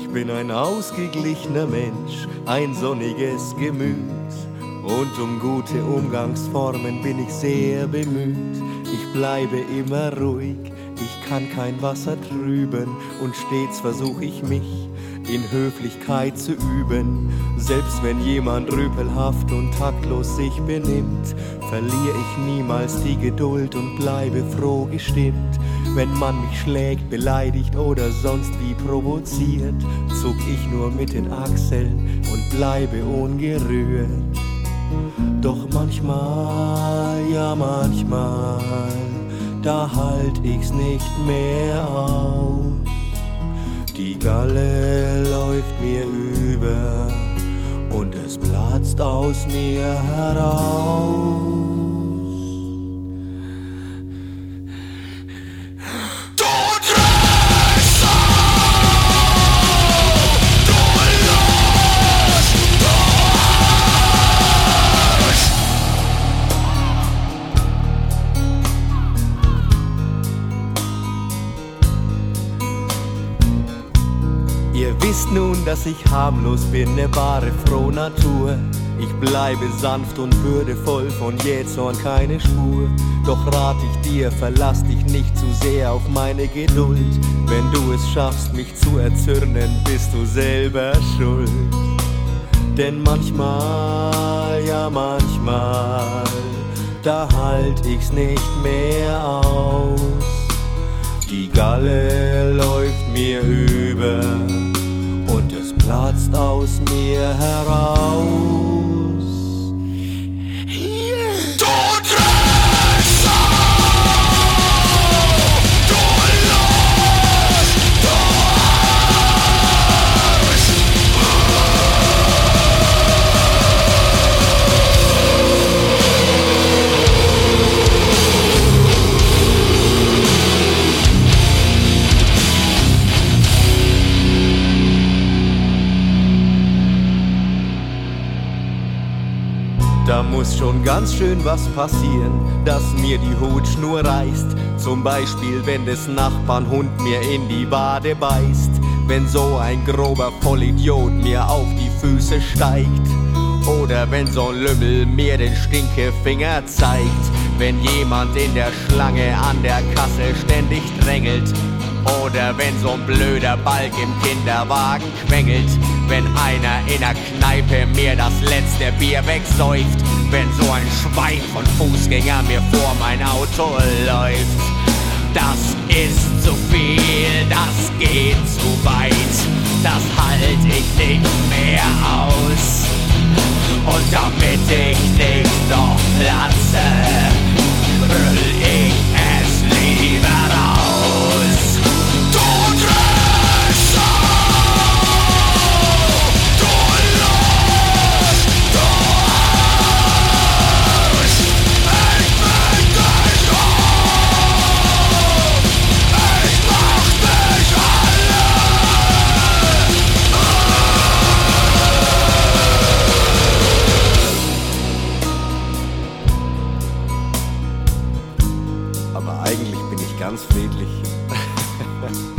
bin ein ausgeglichener Mensch, ein sonniges Gemüt. Und um gute Umgangsformen bin ich sehr bemüht. Ich bleibe immer ruhig, ich kann kein Wasser trüben. Und stets versuch ich mich in Höflichkeit zu üben. Selbst wenn jemand rüpelhaft und taktlos sich benimmt, verliere ich niemals die Geduld und bleibe froh gestimmt. Wenn man mich schlägt, beleidigt oder sonst wie provoziert, zuck ich nur mit den Achseln und bleibe ungerührt. Doch manchmal, ja manchmal, da halt ich's nicht mehr aus. Die Galle läuft mir über und es platzt aus mir heraus. Ihr wisst nun, dass ich harmlos bin, ne wahre Frohnatur. Ich bleibe sanft und würdevoll, von Jähzorn keine Spur. Doch rat ich dir, verlass dich nicht zu sehr auf meine Geduld. Wenn du es schaffst, mich zu erzürnen, bist du selber schuld. Denn manchmal, ja manchmal, da halt ich's nicht mehr aus. Die Galle läuft mir über und es platzt aus mir heraus. Da muss schon ganz schön was passieren, dass mir die Hutschnur reißt. Zum Beispiel, wenn des Nachbarn Hund mir in die Wade beißt. Wenn so ein grober Vollidiot mir auf die Füße steigt. Oder wenn so ein Lümmel mir den Stinkefinger zeigt. Wenn jemand in der Schlange an der Kasse ständig drängelt. Oder wenn so ein blöder Balk im Kinderwagen quengelt. Wenn einer in der Kneipe mir das letzte Bier wegsäuft. Wenn so ein Schwein von Fußgänger mir vor mein Auto läuft. Das ist zu viel, das geht zu weit. Das halt ich nicht mehr aus. Und damit ich nicht noch platze, brüll ich es lieber raus. Aber eigentlich bin ich ganz friedlich.